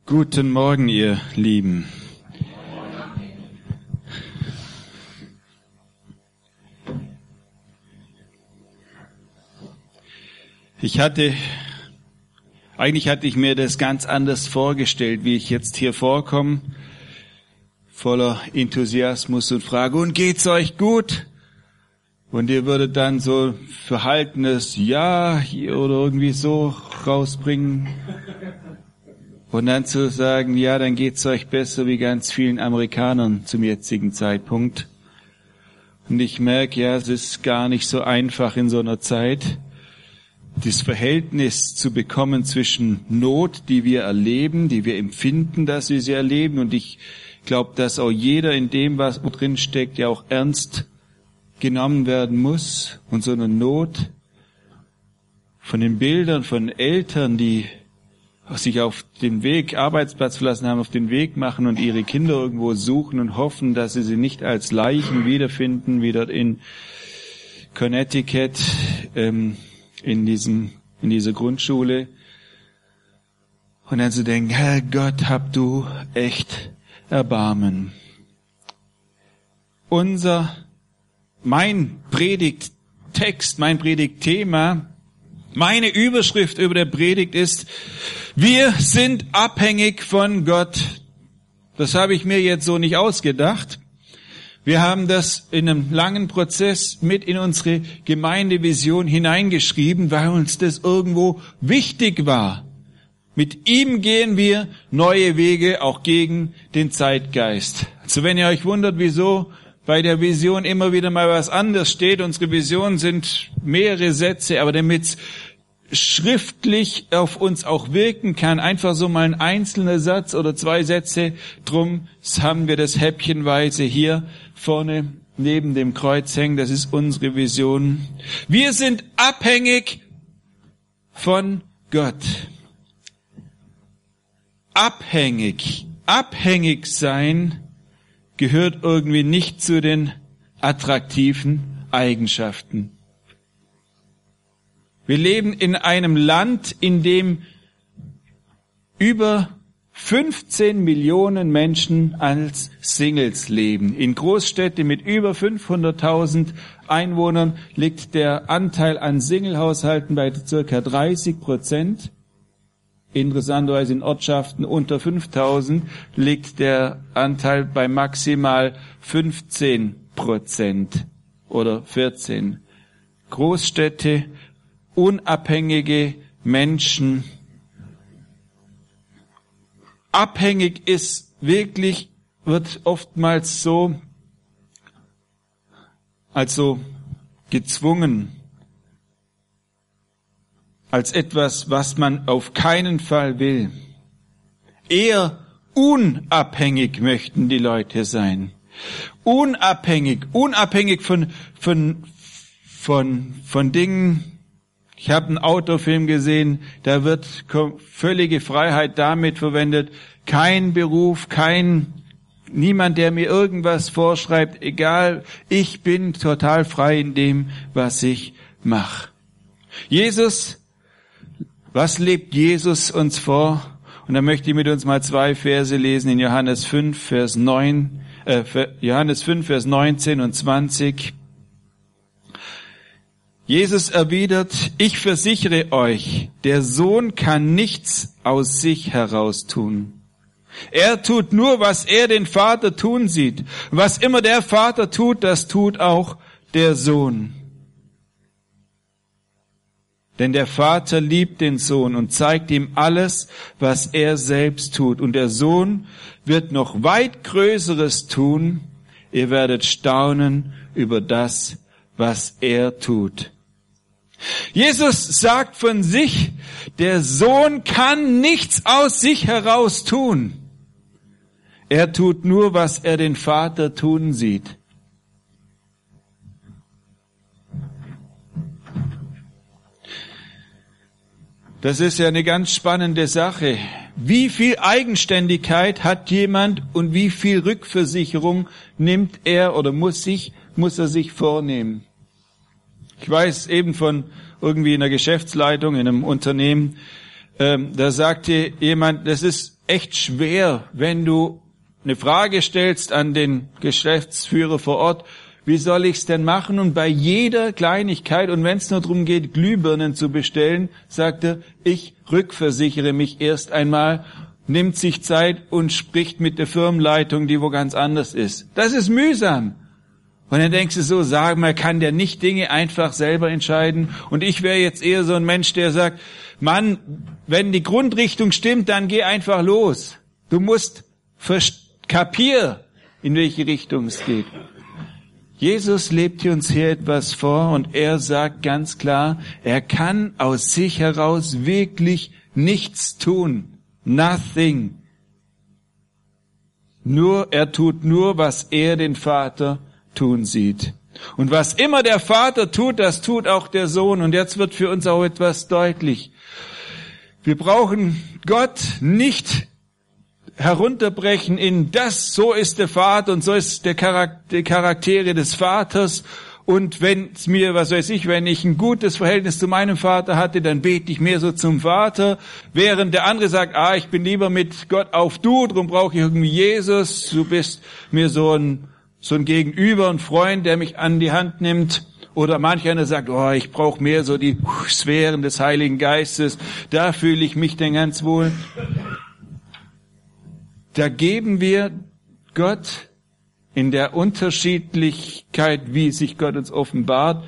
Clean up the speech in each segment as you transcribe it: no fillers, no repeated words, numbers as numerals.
Guten Morgen, ihr Lieben. Eigentlich hatte ich mir das ganz anders vorgestellt, wie ich jetzt hier vorkomme, voller Enthusiasmus und frage, und geht's euch gut? Und ihr würdet dann so verhaltenes Ja oder irgendwie so rausbringen. Und dann zu sagen, ja, dann geht's euch besser wie ganz vielen Amerikanern zum jetzigen Zeitpunkt. Und ich merke, ja, es ist gar nicht so einfach in so einer Zeit, das Verhältnis zu bekommen zwischen Not, die wir erleben, die wir empfinden, dass wir sie erleben. Und ich glaube, dass auch jeder in dem, was drin steckt, ja auch ernst genommen werden muss. Und so eine Not von den Bildern von Eltern, die sich auf den Weg, Arbeitsplatz verlassen haben, auf den Weg machen und ihre Kinder irgendwo suchen und hoffen, dass sie nicht als Leichen wiederfinden, wie dort in Connecticut, in dieser Grundschule. Und dann zu denken, Herr Gott, hab du echt Erbarmen. Mein Predigttext, mein Predigtthema, meine Überschrift über der Predigt ist, wir sind abhängig von Gott. Das habe ich mir jetzt so nicht ausgedacht. Wir haben das in einem langen Prozess mit in unsere Gemeindevision hineingeschrieben, weil uns das irgendwo wichtig war. Mit ihm gehen wir neue Wege, auch gegen den Zeitgeist. Also wenn ihr euch wundert, wieso bei der Vision immer wieder mal was anderes steht, unsere Visionen sind mehrere Sätze, aber damit es schriftlich auf uns auch wirken kann, einfach so mal ein einzelner Satz oder zwei Sätze, drum haben wir das häppchenweise hier vorne neben dem Kreuz hängen, das ist unsere Vision. Wir sind abhängig von Gott. Abhängig sein gehört irgendwie nicht zu den attraktiven Eigenschaften. Wir leben in einem Land, in dem über 15 Millionen Menschen als Singles leben. In Großstädten mit über 500.000 Einwohnern liegt der Anteil an Singlehaushalten bei ca. 30%. Interessanterweise in Ortschaften unter 5.000 liegt der Anteil bei maximal 15% oder 14%. Großstädte, unabhängige Menschen. Abhängig ist wirklich, wird oftmals so, also gezwungen, als etwas, was man auf keinen Fall will. Eher unabhängig möchten die Leute sein. Unabhängig von Dingen. Ich habe einen Autofilm gesehen, da wird völlige Freiheit damit verwendet. Kein Beruf, niemand, der mir irgendwas vorschreibt, egal, ich bin total frei in dem, was ich mache. Was lebt Jesus uns vor? Und da möchte ich mit uns mal 2 Verse lesen in Johannes 5, Vers 19 und 20. Jesus erwidert, ich versichere euch, der Sohn kann nichts aus sich heraus tun. Er tut nur, was er den Vater tun sieht. Was immer der Vater tut, das tut auch der Sohn. Denn der Vater liebt den Sohn und zeigt ihm alles, was er selbst tut. Und der Sohn wird noch weit Größeres tun. Ihr werdet staunen über das, was er tut. Jesus sagt von sich, der Sohn kann nichts aus sich heraus tun. Er tut nur, was er den Vater tun sieht. Das ist ja eine ganz spannende Sache. Wie viel Eigenständigkeit hat jemand und wie viel Rückversicherung nimmt er oder muss er sich vornehmen? Ich weiß eben von irgendwie in der Geschäftsleitung in einem Unternehmen, da sagte jemand, das ist echt schwer, wenn du eine Frage stellst an den Geschäftsführer vor Ort, wie soll ich's denn machen? Und bei jeder Kleinigkeit, und wenn es nur darum geht, Glühbirnen zu bestellen, sagt er, ich rückversichere mich erst einmal, nimmt sich Zeit und spricht mit der Firmenleitung, die wo ganz anders ist. Das ist mühsam. Und dann denkst du so, man kann der nicht Dinge einfach selber entscheiden. Und ich wäre jetzt eher so ein Mensch, der sagt, Mann, wenn die Grundrichtung stimmt, dann geh einfach los. Du musst kapieren, in welche Richtung es geht. Jesus lebt hier uns hier etwas vor und er sagt ganz klar, er kann aus sich heraus wirklich nichts tun. Nothing. Er tut nur, was er den Vater tun sieht. Und was immer der Vater tut, das tut auch der Sohn. Und jetzt wird für uns auch etwas deutlich. Wir brauchen Gott nicht herunterbrechen in das, so ist der Vater und so ist die Charaktere des Vaters. Und wenn es mir, wenn ich ein gutes Verhältnis zu meinem Vater hatte, dann bete ich mehr so zum Vater. Während der andere sagt, ich bin lieber mit Gott auf du, darum brauche ich irgendwie Jesus. Du bist mir so ein Gegenüber, ein Freund, der mich an die Hand nimmt. Oder manch einer sagt, ich brauche mehr so die Sphären des Heiligen Geistes. Da fühle ich mich denn ganz wohl. Da geben wir Gott in der Unterschiedlichkeit, wie sich Gott uns offenbart,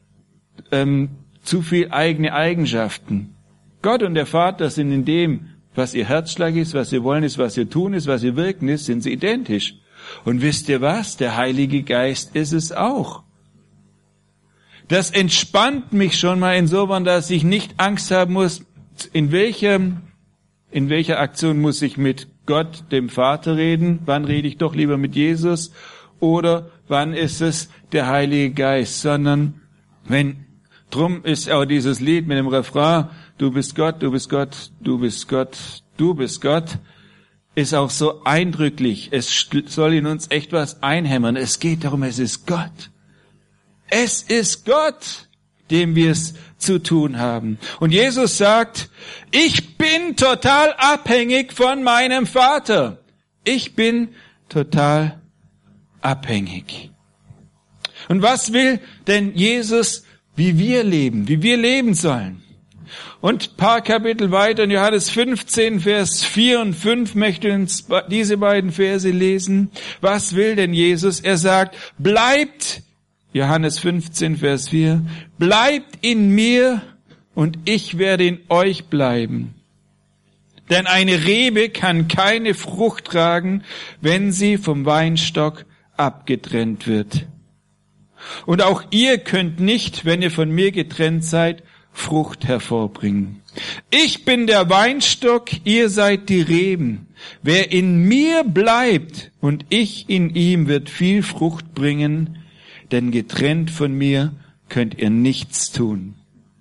zu viel eigene Eigenschaften. Gott und der Vater sind in dem, was ihr Herzschlag ist, was ihr wollen ist, was ihr tun ist, was ihr wirken ist, sind sie identisch. Und wisst ihr was? Der Heilige Geist ist es auch. Das entspannt mich schon mal insofern, dass ich nicht Angst haben muss, in welcher Aktion muss ich mit Gott, dem Vater, reden? Wann rede ich doch lieber mit Jesus? Oder wann ist es der Heilige Geist? Sondern drum ist auch dieses Lied mit dem Refrain, du bist Gott, du bist Gott, du bist Gott, du bist Gott, ist auch so eindrücklich. Es soll in uns echt was einhämmern. Es geht darum, es ist Gott. Es ist Gott, dem wir es zu tun haben. Und Jesus sagt, ich bin total abhängig von meinem Vater. Ich bin total abhängig. Und was will denn Jesus, wie wir leben sollen? Und ein paar Kapitel weiter in Johannes 15, Vers 4 und 5 möchte uns diese beiden Verse lesen. Was will denn Jesus? Er sagt, Johannes 15, Vers 4, bleibt in mir und ich werde in euch bleiben. Denn eine Rebe kann keine Frucht tragen, wenn sie vom Weinstock abgetrennt wird. Und auch ihr könnt nicht, wenn ihr von mir getrennt seid, Frucht hervorbringen. Ich bin der Weinstock, ihr seid die Reben. Wer in mir bleibt und ich in ihm, wird viel Frucht bringen, denn getrennt von mir könnt ihr nichts tun.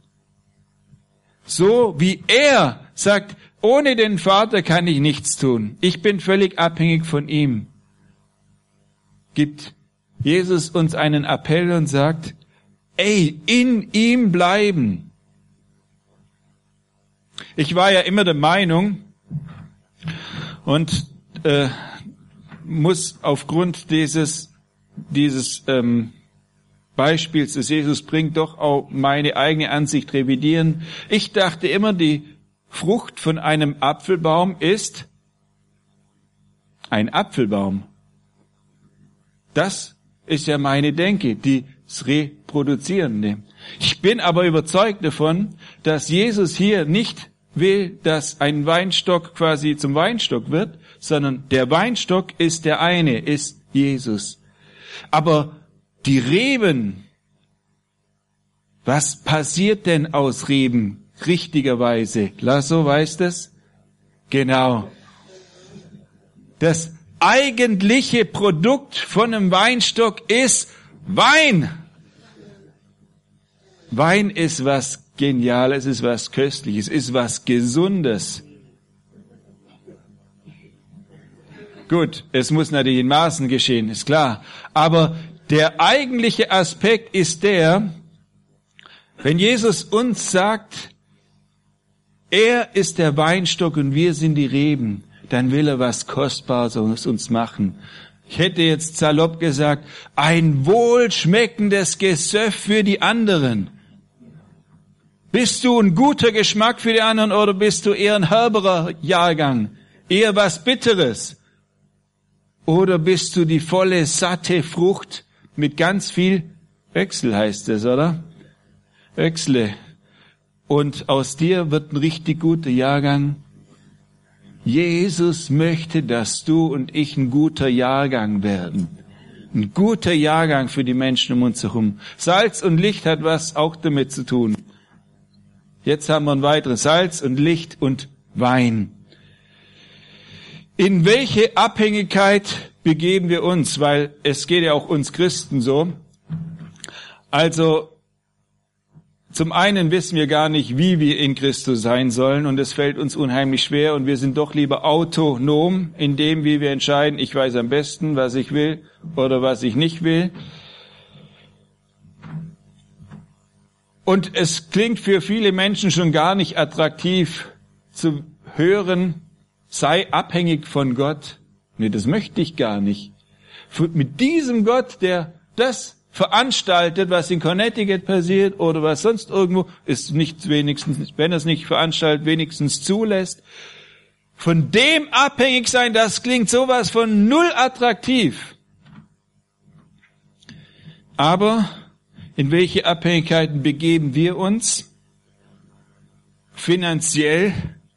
So wie er sagt, ohne den Vater kann ich nichts tun. Ich bin völlig abhängig von ihm. Gibt Jesus uns einen Appell und sagt, in ihm bleiben. Ich war ja immer der Meinung und muss aufgrund dieses Beispiels, das Jesus bringt, doch auch meine eigene Ansicht revidieren. Ich dachte immer, die Frucht von einem Apfelbaum ist ein Apfelbaum. Das ist ja meine Denke, das Reproduzierende. Ich bin aber überzeugt davon, dass Jesus hier nicht will, dass ein Weinstock quasi zum Weinstock wird, sondern der Weinstock ist der eine, ist Jesus. Aber die Reben, was passiert denn aus Reben richtigerweise? Lasso weiß das? Genau. Das eigentliche Produkt von einem Weinstock ist Wein. Wein ist was Geniales, ist was Köstliches, ist was Gesundes. Gut, es muss natürlich in Maßen geschehen, ist klar. Aber der eigentliche Aspekt ist der, wenn Jesus uns sagt, er ist der Weinstock und wir sind die Reben, dann will er was Kostbares aus uns machen. Ich hätte jetzt salopp gesagt, ein wohlschmeckendes Gesöff für die anderen. Bist du ein guter Geschmack für die anderen oder bist du eher ein herberer Jahrgang? Eher was Bitteres? Oder bist du die volle, satte Frucht mit ganz viel Öchsel, heißt es, oder? Öchsle. Und aus dir wird ein richtig guter Jahrgang. Jesus möchte, dass du und ich ein guter Jahrgang werden. Ein guter Jahrgang für die Menschen um uns herum. Salz und Licht hat was auch damit zu tun. Jetzt haben wir ein weiteres. Salz und Licht und Wein. In welche Abhängigkeit begeben wir uns? Weil es geht ja auch uns Christen so. Also, zum einen wissen wir gar nicht, wie wir in Christus sein sollen und es fällt uns unheimlich schwer und wir sind doch lieber autonom in dem, wie wir entscheiden, ich weiß am besten, was ich will oder was ich nicht will. Und es klingt für viele Menschen schon gar nicht attraktiv zu hören, sei abhängig von Gott. Nee, das möchte ich gar nicht. Mit diesem Gott, der das veranstaltet, was in Connecticut passiert oder was sonst irgendwo, ist nicht wenigstens, wenn er es nicht veranstaltet, wenigstens zulässt. Von dem abhängig sein, das klingt sowas von null attraktiv. Aber in welche Abhängigkeiten begeben wir uns? Finanziell.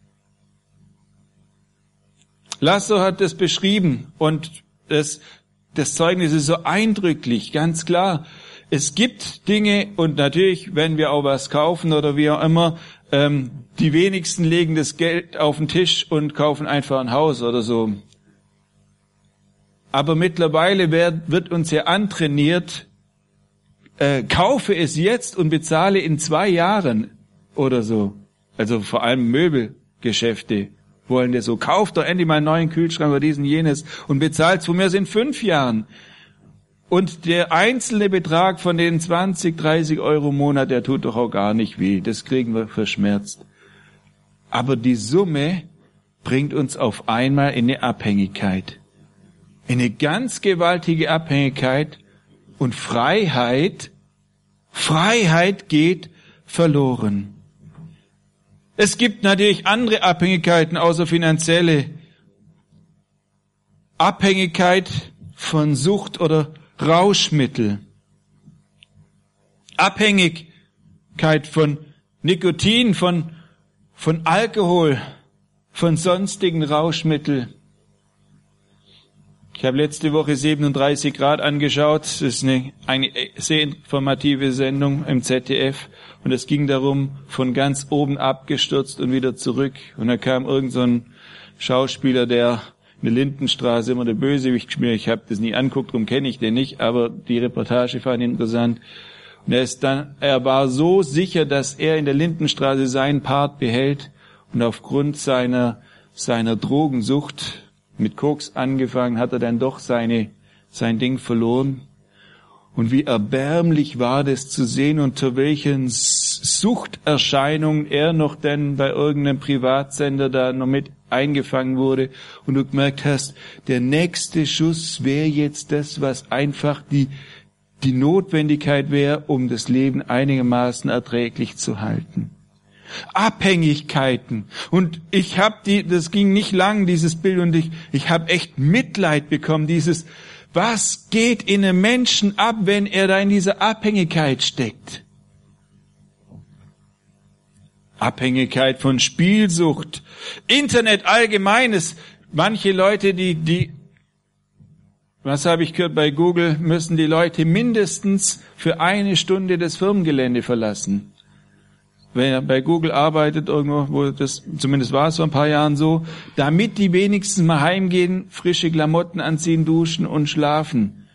Lasso hat das beschrieben und das Zeugnis ist so eindrücklich, ganz klar. Es gibt Dinge und natürlich, wenn wir auch was kaufen oder wie auch immer, die wenigsten legen das Geld auf den Tisch und kaufen einfach ein Haus oder so. Aber mittlerweile wird uns ja antrainiert, kaufe es jetzt und bezahle in 2 Jahren oder so. Also vor allem Möbelgeschäfte wollen das so. Kauft doch endlich mal einen neuen Kühlschrank oder diesen jenes und bezahlt von mir in 5 Jahren. Und der einzelne Betrag von den 20, 30 Euro im Monat, der tut doch auch gar nicht weh. Das kriegen wir verschmerzt. Aber die Summe bringt uns auf einmal in eine Abhängigkeit. In eine ganz gewaltige Abhängigkeit und Freiheit geht verloren. Es gibt natürlich andere Abhängigkeiten außer finanzielle. Abhängigkeit von Sucht oder Rauschmittel. Abhängigkeit von Nikotin, von Alkohol, von sonstigen Rauschmitteln. Ich habe letzte Woche 37 Grad angeschaut. Das ist eine sehr informative Sendung im ZDF. Und es ging darum, von ganz oben abgestürzt und wieder zurück. Und da kam irgend so ein Schauspieler, der in der Lindenstraße immer der Bösewicht gespielt. Ich habe das nie angeguckt, darum kenne ich den nicht. Aber die Reportage fand ich interessant. Und er war so sicher, dass er in der Lindenstraße seinen Part behält. Und aufgrund seiner Drogensucht, mit Koks angefangen, hat er dann doch sein Ding verloren. Und wie erbärmlich war das zu sehen, unter welchen Suchterscheinungen er noch denn bei irgendeinem Privatsender da noch mit eingefangen wurde. Und du gemerkt hast, der nächste Schuss wäre jetzt das, was einfach die Notwendigkeit wäre, um das Leben einigermaßen erträglich zu halten. Abhängigkeiten. Und das ging nicht lang, dieses Bild, und ich habe echt Mitleid bekommen, was geht in einem Menschen ab, wenn er da in dieser Abhängigkeit steckt? Abhängigkeit von Spielsucht, Internet allgemeines. Manche Leute, was habe ich gehört bei Google, müssen die Leute mindestens für 1 Stunde das Firmengelände verlassen. Wenn er bei Google arbeitet, irgendwo, wo das, zumindest war es vor ein paar Jahren so, damit die wenigstens mal heimgehen, frische Klamotten anziehen, duschen und schlafen.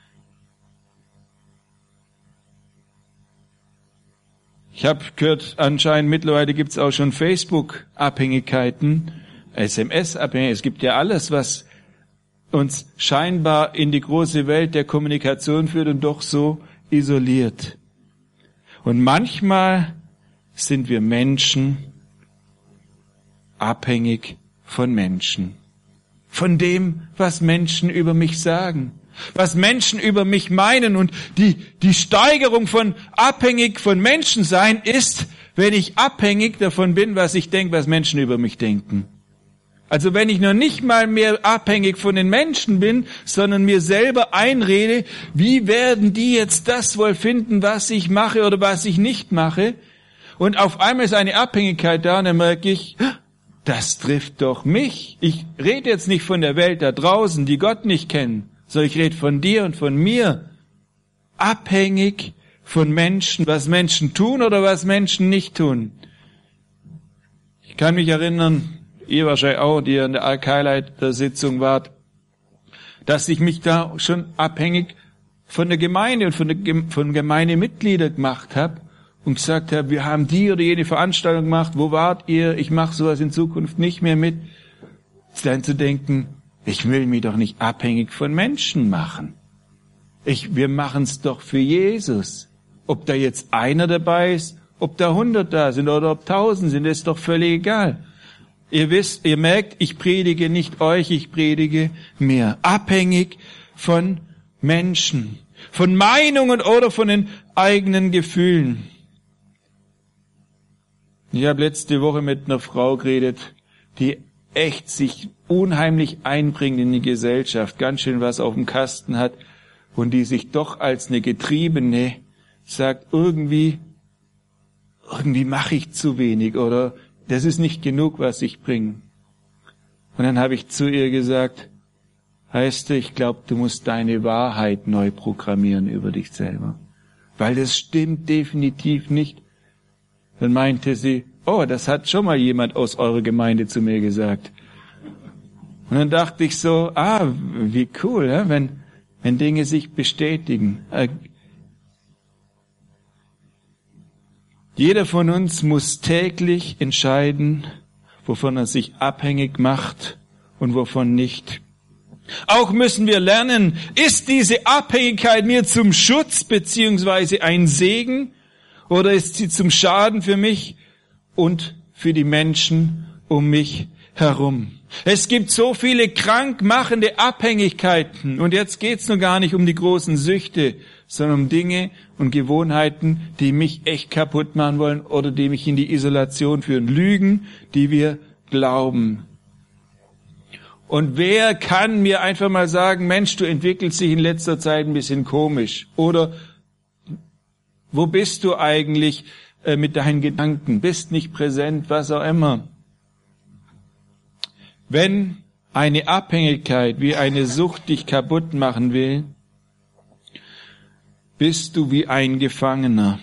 Ich habe gehört, anscheinend mittlerweile gibt es auch schon Facebook-Abhängigkeiten, SMS-Abhängigkeiten. Es gibt ja alles, was uns scheinbar in die große Welt der Kommunikation führt und doch so isoliert. Und manchmal sind wir Menschen abhängig von Menschen. von dem, was Menschen über mich sagen, was Menschen über mich meinen. Und die Steigerung von abhängig von Menschen sein ist, wenn ich abhängig davon bin, was ich denke, was Menschen über mich denken. Also wenn ich noch nicht mal mehr abhängig von den Menschen bin, sondern mir selber einrede, wie werden die jetzt das wohl finden, was ich mache oder was ich nicht mache? Und auf einmal ist eine Abhängigkeit da und dann merke ich, das trifft doch mich. Ich rede jetzt nicht von der Welt da draußen, die Gott nicht kennen, sondern ich rede von dir und von mir. Abhängig von Menschen, was Menschen tun oder was Menschen nicht tun. Ich kann mich erinnern, ihr wahrscheinlich auch, die an der Alkai-Leiter-Sitzung wart, dass ich mich da schon abhängig von der Gemeinde und von Gemeindemitgliedern gemacht habe und gesagt habe, wir haben die oder jene Veranstaltung gemacht, wo wart ihr? Ich mache sowas in Zukunft nicht mehr mit. Dann zu denken, ich will mich doch nicht abhängig von Menschen machen. Wir machen es doch für Jesus. Ob da jetzt einer dabei ist, ob da 100 da sind oder ob 1000 sind, ist doch völlig egal. Ihr merkt, ich predige nicht euch, ich predige mir. Abhängig von Menschen, von Meinungen oder von den eigenen Gefühlen. Ich habe letzte Woche mit einer Frau geredet, die echt sich unheimlich einbringt in die Gesellschaft, ganz schön was auf dem Kasten hat und die sich doch als eine Getriebene sagt, irgendwie mache ich zu wenig oder das ist nicht genug, was ich bringe. Und dann habe ich zu ihr gesagt, heißt du, ich glaube, du musst deine Wahrheit neu programmieren über dich selber. Weil das stimmt definitiv nicht. Dann meinte sie, oh, das hat schon mal jemand aus eurer Gemeinde zu mir gesagt. Und dann dachte ich so, wie cool, ja, wenn Dinge sich bestätigen. Jeder von uns muss täglich entscheiden, wovon er sich abhängig macht und wovon nicht. Auch müssen wir lernen, ist diese Abhängigkeit mir zum Schutz beziehungsweise ein Segen oder ist sie zum Schaden für mich und für die Menschen um mich herum? Es gibt so viele krankmachende Abhängigkeiten und jetzt geht's nur gar nicht um die großen Süchte, sondern um Dinge und Gewohnheiten, die mich echt kaputt machen wollen oder die mich in die Isolation führen. Lügen, die wir glauben. Und wer kann mir einfach mal sagen, Mensch, du entwickelst dich in letzter Zeit ein bisschen komisch. Oder wo bist du eigentlich mit deinen Gedanken? Bist nicht präsent, was auch immer. Wenn eine Abhängigkeit wie eine Sucht dich kaputt machen will, bist du wie ein Gefangener.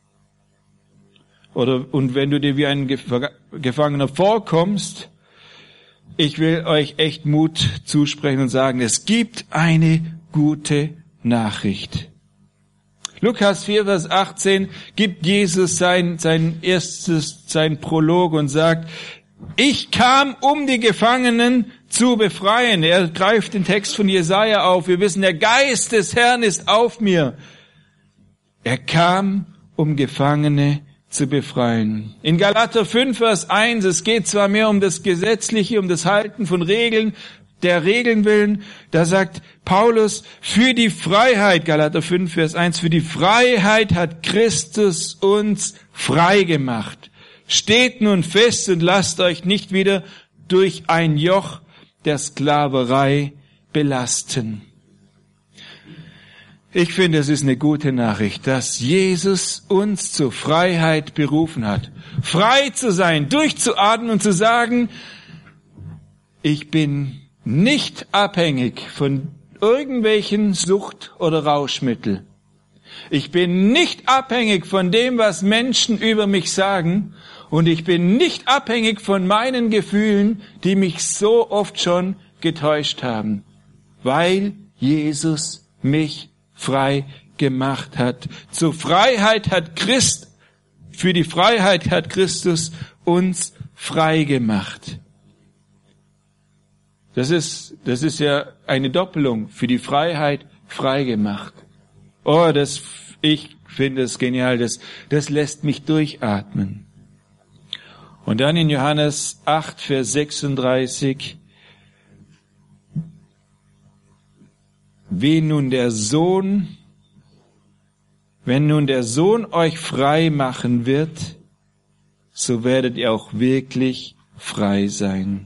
Und wenn du dir wie ein Gefangener vorkommst, ich will euch echt Mut zusprechen und sagen, es gibt eine gute Nachricht. Lukas 4, Vers 18 gibt Jesus sein Prolog und sagt, ich kam, um die Gefangenen zu befreien. Er greift den Text von Jesaja auf. Wir wissen, der Geist des Herrn ist auf mir. Er kam, um Gefangene zu befreien. In Galater 5, Vers 1, es geht zwar mehr um das Gesetzliche, um das Halten von Regeln, der Regeln willen, da sagt Paulus, für die Freiheit, Galater 5, Vers 1, für die Freiheit hat Christus uns frei gemacht. Steht nun fest und lasst euch nicht wieder durch ein Joch der Sklaverei belasten. Ich finde, es ist eine gute Nachricht, dass Jesus uns zur Freiheit berufen hat. Frei zu sein, durchzuatmen und zu sagen, ich bin nicht abhängig von irgendwelchen Sucht- oder Rauschmitteln. Ich bin nicht abhängig von dem, was Menschen über mich sagen. Und ich bin nicht abhängig von meinen Gefühlen, die mich so oft schon getäuscht haben. Weil Jesus mich frei gemacht hat. Für die Freiheit hat Christus uns frei gemacht. Das ist ja eine Doppelung. Für die Freiheit frei gemacht. Oh, ich finde es genial. Das lässt mich durchatmen. Und dann in Johannes 8, Vers 36, wenn nun der Sohn euch frei machen wird, so werdet ihr auch wirklich frei sein.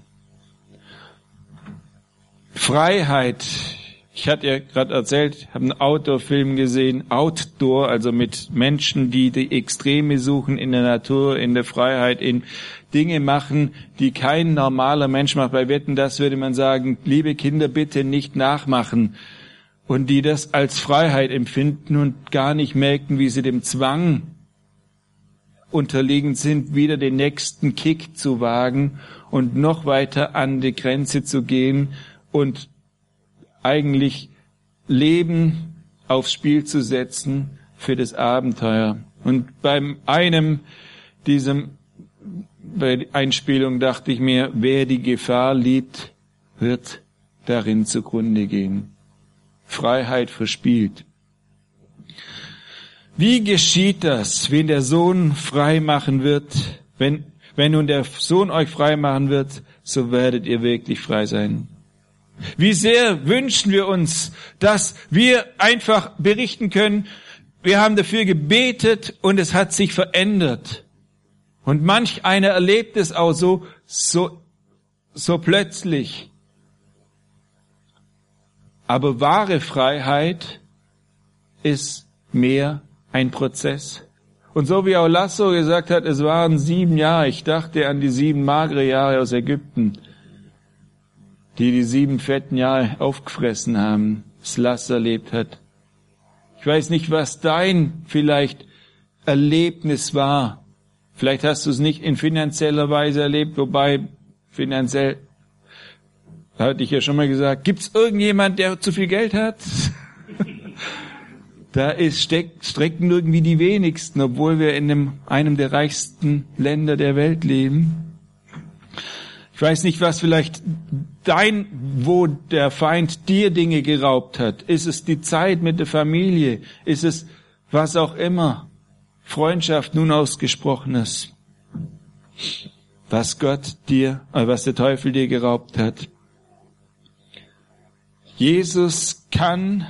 Freiheit. Ich hatte ja gerade erzählt, ich habe einen Outdoor-Film gesehen, Outdoor, also mit Menschen, die Extreme suchen in der Natur, in der Freiheit, in Dinge machen, die kein normaler Mensch macht. Bei Wetten, das würde man sagen, liebe Kinder, bitte nicht nachmachen. Und die das als Freiheit empfinden und gar nicht merken, wie sie dem Zwang unterliegend sind, wieder den nächsten Kick zu wagen und noch weiter an die Grenze zu gehen und eigentlich Leben aufs Spiel zu setzen für das Abenteuer. Und bei Einspielung dachte ich mir, wer die Gefahr liebt, wird darin zugrunde gehen. Freiheit verspielt. Wie geschieht das, wenn der Sohn frei machen wird? Wenn nun der Sohn euch frei machen wird, so werdet ihr wirklich frei sein. Wie sehr wünschen wir uns, dass wir einfach berichten können, wir haben dafür gebetet und es hat sich verändert. Und manch einer erlebt es auch so plötzlich. Aber wahre Freiheit ist mehr ein Prozess. Und so wie auch Lasso gesagt hat, es waren 7 Jahre. Ich dachte an die 7 magere Jahre aus Ägypten, die 7 fetten Jahre aufgefressen haben, das Lasso erlebt hat. Ich weiß nicht, was dein vielleicht Erlebnis war. Vielleicht hast du es nicht in finanzieller Weise erlebt, wobei finanziell, hatte ich ja schon mal gesagt, gibt's irgendjemand, der zu viel Geld hat? Da strecken irgendwie die wenigsten, obwohl wir in einem der reichsten Länder der Welt leben. Ich weiß nicht, was vielleicht wo der Feind dir Dinge geraubt hat. Ist es die Zeit mit der Familie? Ist es was auch immer? Freundschaft, nun Ausgesprochenes. Was was der Teufel dir geraubt hat. Jesus kann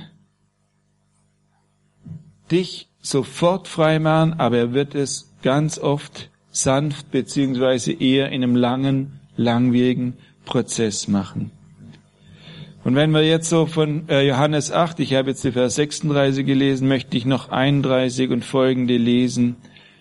dich sofort frei machen, aber er wird es ganz oft sanft beziehungsweise eher in einem langen, langwierigen Prozess machen. Und wenn wir jetzt so von Johannes 8, ich habe jetzt die Vers 36 gelesen, möchte ich noch 31 und folgende lesen.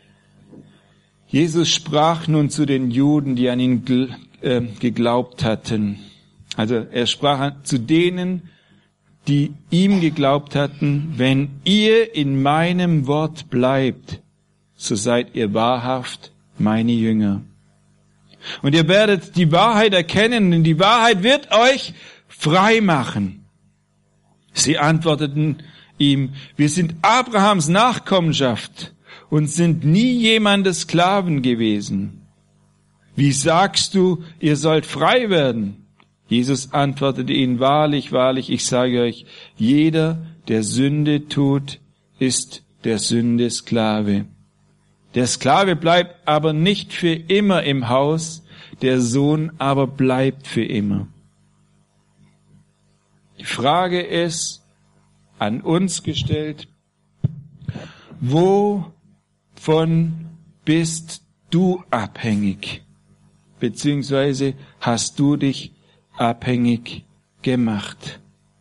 Jesus sprach nun zu den Juden, die an ihn geglaubt hatten. Also er sprach zu denen, die ihm geglaubt hatten, wenn ihr in meinem Wort bleibt, so seid ihr wahrhaft meine Jünger. Und ihr werdet die Wahrheit erkennen, denn die Wahrheit wird euch frei machen. Sie antworteten ihm, wir sind Abrahams Nachkommenschaft und sind nie jemandes Sklaven gewesen. Wie sagst du, ihr sollt frei werden? Jesus antwortete ihnen, wahrlich, wahrlich, ich sage euch, jeder, der Sünde tut, ist der Sünde Sklave. Der Sklave bleibt aber nicht für immer im Haus, der Sohn aber bleibt für immer. Die Frage ist an uns gestellt, wovon bist du abhängig? Beziehungsweise hast du dich abhängig gemacht?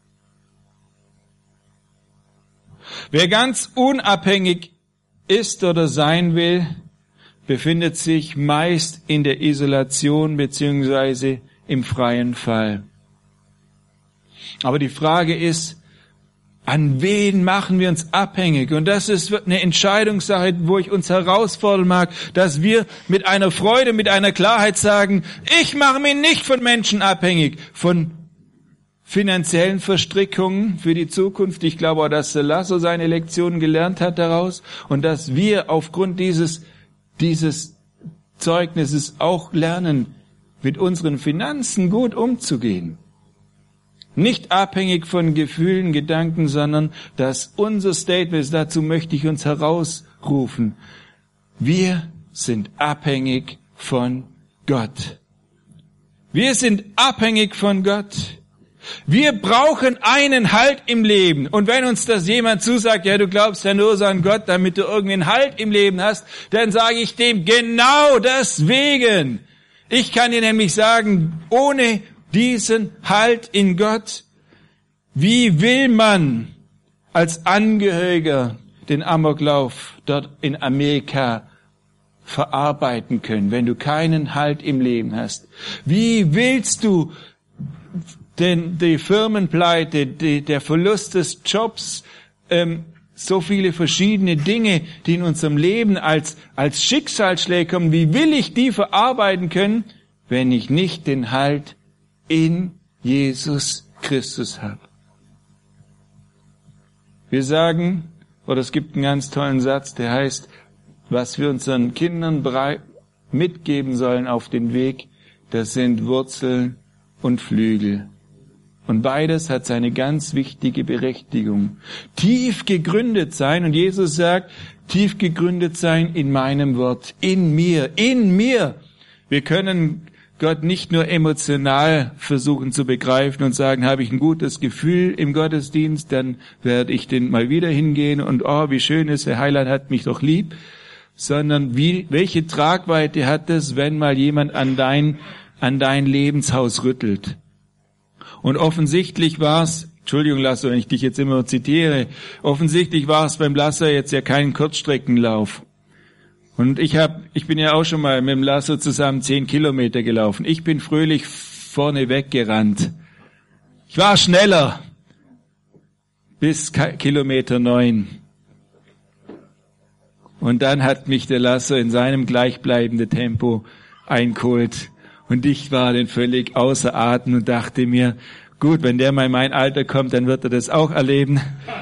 Wer ganz unabhängig ist oder sein will, befindet sich meist in der Isolation beziehungsweise im freien Fall. Aber die Frage ist, an wen machen wir uns abhängig? Und das ist eine Entscheidungssache, wo ich uns herausfordern mag, dass wir mit einer Freude, mit einer Klarheit sagen, ich mache mich nicht von Menschen abhängig, von finanziellen Verstrickungen für die Zukunft. Ich glaube auch, dass Lasso seine Lektionen gelernt hat daraus und dass wir aufgrund dieses Zeugnisses auch lernen, mit unseren Finanzen gut umzugehen. Nicht abhängig von Gefühlen, Gedanken, sondern dass unser Statement ist, dazu möchte ich uns herausrufen. Wir sind abhängig von Gott. Wir sind abhängig von Gott. Wir brauchen einen Halt im Leben. Und wenn uns das jemand zusagt, ja, du glaubst ja nur so an Gott, damit du irgendeinen Halt im Leben hast, dann sage ich dem genau deswegen. Ich kann dir nämlich sagen, ohne diesen Halt in Gott, wie will man als Angehöriger den Amoklauf dort in Amerika verarbeiten können, wenn du keinen Halt im Leben hast? Wie willst du denn die Firmenpleite, der Verlust des Jobs, so viele verschiedene Dinge, die in unserem Leben als Schicksalsschläge kommen, wie will ich die verarbeiten können, wenn ich nicht den Halt in Jesus Christus habe? Wir sagen, oder es gibt einen ganz tollen Satz, der heißt, was wir unseren Kindern mitgeben sollen auf den Weg, das sind Wurzeln und Flügel. Und beides hat seine ganz wichtige Berechtigung. Tief gegründet sein, und Jesus sagt, tief gegründet sein in meinem Wort, in mir, in mir. Wir können Gott nicht nur emotional versuchen zu begreifen und sagen, habe ich ein gutes Gefühl im Gottesdienst, dann werde ich den mal wieder hingehen und oh, wie schön ist, der Heiland hat mich doch lieb, sondern welche Tragweite hat es, wenn mal jemand an dein Lebenshaus rüttelt? Und offensichtlich war es, Entschuldigung Lasso, wenn ich dich jetzt immer zitiere, offensichtlich war es beim Lasso jetzt ja kein Kurzstreckenlauf. Und ich bin ja auch schon mal mit dem Lasso zusammen 10 Kilometer gelaufen. Ich bin fröhlich vorne weggerannt. Ich war schneller. Bis Kilometer 9. Und dann hat mich der Lasso in seinem gleichbleibenden Tempo eingeholt. Und ich war dann völlig außer Atem und dachte mir, gut, wenn der mal in mein Alter kommt, dann wird er das auch erleben.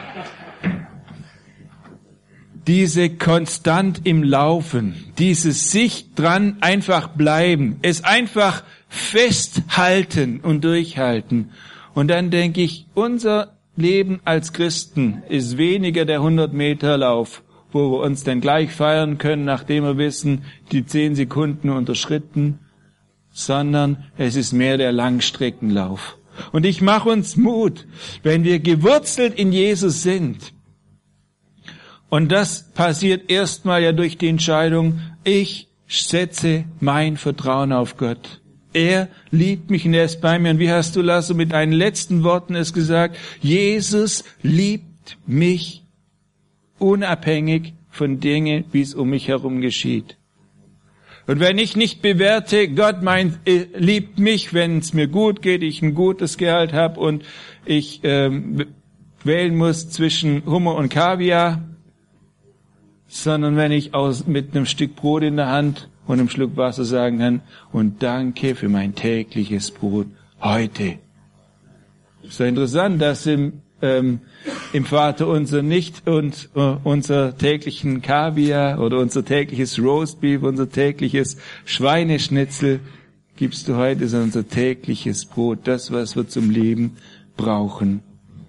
Diese konstant im Laufen, dieses sich dran einfach bleiben, es einfach festhalten und durchhalten. Und dann denke ich, unser Leben als Christen ist weniger der 100-Meter-Lauf, wo wir uns dann gleich feiern können, nachdem wir wissen, die 10 Sekunden unterschritten, sondern es ist mehr der Langstreckenlauf. Und ich mache uns Mut, wenn wir gewurzelt in Jesus sind. Und das passiert erstmal ja durch die Entscheidung, ich setze mein Vertrauen auf Gott. Er liebt mich und er ist bei mir. Und wie hast du, Lasso, mit deinen letzten Worten es gesagt? Jesus liebt mich unabhängig von Dingen, wie es um mich herum geschieht. Und wenn ich nicht bewerte, Gott liebt mich, wenn es mir gut geht, ich ein gutes Gehalt habe und ich wählen muss zwischen Hummer und Kaviar, sondern wenn ich mit einem Stück Brot in der Hand und einem Schluck Wasser sagen kann, und danke für mein tägliches Brot heute. Ist ja interessant, dass im Vater unser nicht und unser täglichen Kaviar oder unser tägliches Roastbeef, unser tägliches Schweineschnitzel gibst du heute, sondern unser tägliches Brot, das, was wir zum Leben brauchen.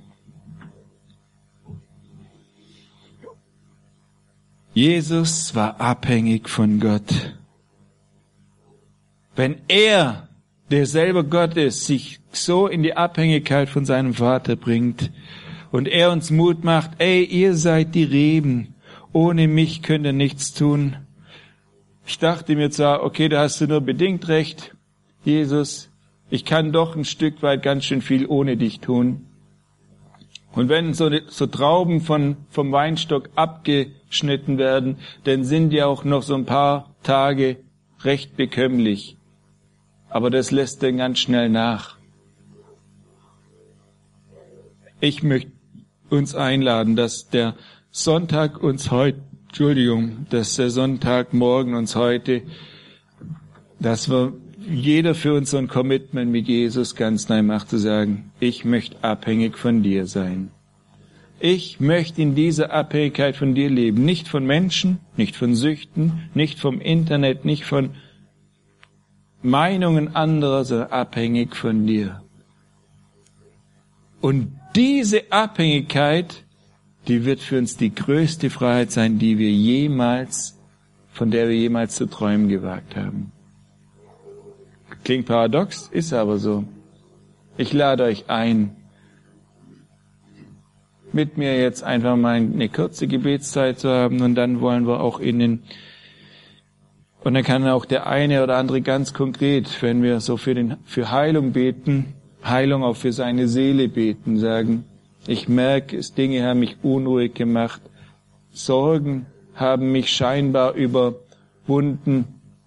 Jesus war abhängig von Gott. Wenn er, der selber Gott ist, sich so in die Abhängigkeit von seinem Vater bringt und er uns Mut macht, ey, ihr seid die Reben, ohne mich könnt ihr nichts tun. Ich dachte mir zwar, okay, da hast du nur bedingt recht, Jesus, ich kann doch ein Stück weit ganz schön viel ohne dich tun. Und wenn so Trauben vom Weinstock abgeschnitten werden, dann sind die auch noch so ein paar Tage recht bekömmlich. Aber das lässt dann ganz schnell nach. Ich möchte uns einladen, dass der Sonntagmorgen uns heute, dass wir jeder für uns so ein Commitment mit Jesus ganz neu macht, zu sagen, ich möchte abhängig von dir sein. Ich möchte in dieser Abhängigkeit von dir leben. Nicht von Menschen, nicht von Süchten, nicht vom Internet, nicht von Meinungen anderer, sondern abhängig von dir. Und diese Abhängigkeit, die wird für uns die größte Freiheit sein, von der wir jemals zu träumen gewagt haben. Klingt paradox, ist aber so. Ich lade euch ein, mit mir jetzt einfach mal eine kurze Gebetszeit zu haben und dann wollen wir auch und dann kann auch der eine oder andere ganz konkret, wenn wir so für Heilung beten, Heilung auch für seine Seele beten, sagen, ich merke, Dinge haben mich unruhig gemacht, Sorgen haben mich scheinbar überwunden,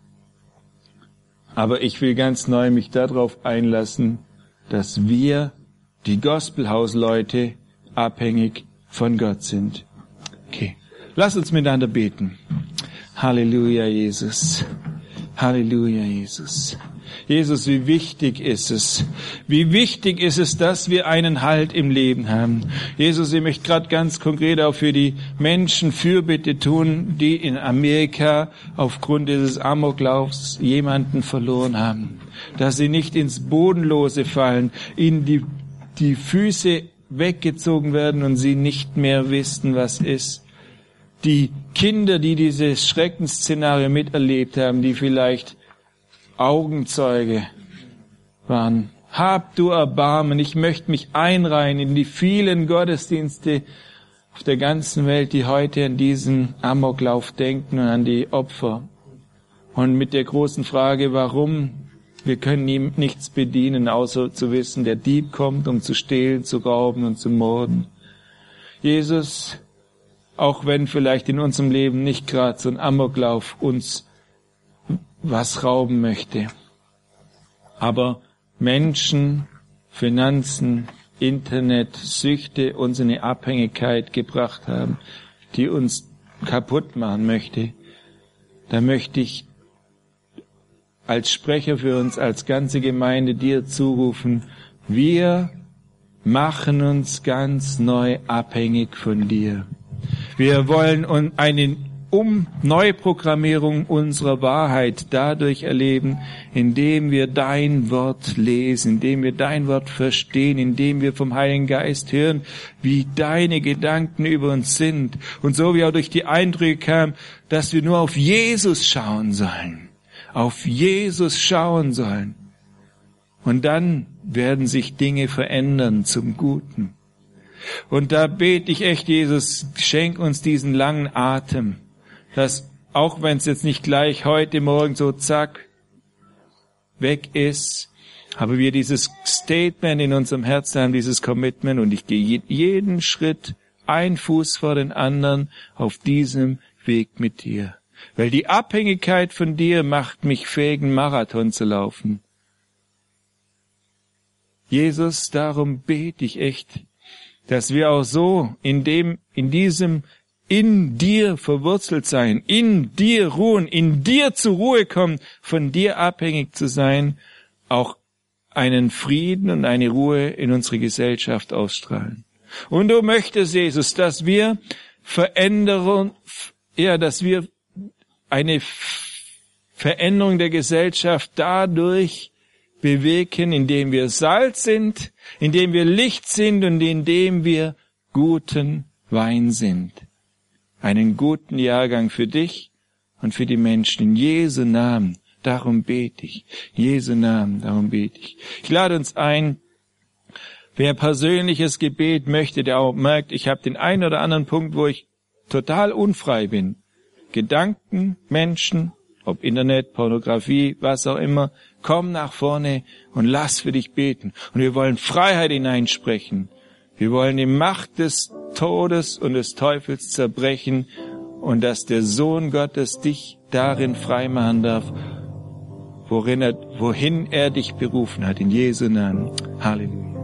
aber ich will ganz neu mich darauf einlassen, dass wir, die Gospelhausleute, abhängig von Gott sind. Okay, lass uns miteinander beten. Halleluja, Jesus. Halleluja, Jesus. Jesus, wie wichtig ist es? Wie wichtig ist es, dass wir einen Halt im Leben haben? Jesus, ich möchte gerade ganz konkret auch für die Menschen Fürbitte tun, die in Amerika aufgrund dieses Amoklaufs jemanden verloren haben. Dass sie nicht ins Bodenlose fallen, ihnen die Füße weggezogen werden und sie nicht mehr wissen, was ist. Die Kinder, die dieses Schreckensszenario miterlebt haben, die vielleicht Augenzeuge waren. Hab du Erbarmen, ich möchte mich einreihen in die vielen Gottesdienste auf der ganzen Welt, die heute an diesen Amoklauf denken und an die Opfer. Und mit der großen Frage, warum? Wir können ihm nichts bedienen, außer zu wissen, der Dieb kommt, um zu stehlen, zu rauben und zu morden. Jesus, auch wenn vielleicht in unserem Leben nicht gerade so ein Amoklauf uns was rauben möchte, aber Menschen, Finanzen, Internet, Süchte uns in eine Abhängigkeit gebracht haben, die uns kaputt machen möchte, da möchte ich als Sprecher für uns, als ganze Gemeinde dir zurufen, wir machen uns ganz neu abhängig von dir. Wir wollen eine Neuprogrammierung unserer Wahrheit dadurch erleben, indem wir dein Wort lesen, indem wir dein Wort verstehen, indem wir vom Heiligen Geist hören, wie deine Gedanken über uns sind. Und so wie auch durch die Eindrücke kam, dass wir nur auf Jesus schauen sollen. Auf Jesus schauen sollen. Und dann werden sich Dinge verändern zum Guten. Und da bete ich echt, Jesus, schenk uns diesen langen Atem, dass, auch wenn es jetzt nicht gleich heute Morgen so zack weg ist, aber wir dieses Statement in unserem Herzen haben, dieses Commitment, und ich gehe jeden Schritt, ein Fuß vor den anderen, auf diesem Weg mit dir. Weil die Abhängigkeit von dir macht mich fähig, einen Marathon zu laufen. Jesus, darum bete ich echt, dass wir auch so in diesem in dir verwurzelt sein, in dir ruhen, in dir zur Ruhe kommen, von dir abhängig zu sein, auch einen Frieden und eine Ruhe in unsere Gesellschaft ausstrahlen. Und du möchtest, Jesus, dass wir eine Veränderung der Gesellschaft dadurch bewirken, indem wir Salz sind, indem wir Licht sind und indem wir guten Wein sind. Einen guten Jahrgang für dich und für die Menschen. In Jesu Namen, darum bete ich. In Jesu Namen, darum bete ich. Ich lade uns ein, wer persönliches Gebet möchte, der auch merkt, ich habe den einen oder anderen Punkt, wo ich total unfrei bin. Gedanken, Menschen, ob Internet, Pornografie, was auch immer, komm nach vorne und lass für dich beten. Und wir wollen Freiheit hineinsprechen. Wir wollen die Macht des Todes und des Teufels zerbrechen und dass der Sohn Gottes dich darin frei machen darf, wohin er dich berufen hat. In Jesu Namen. Halleluja.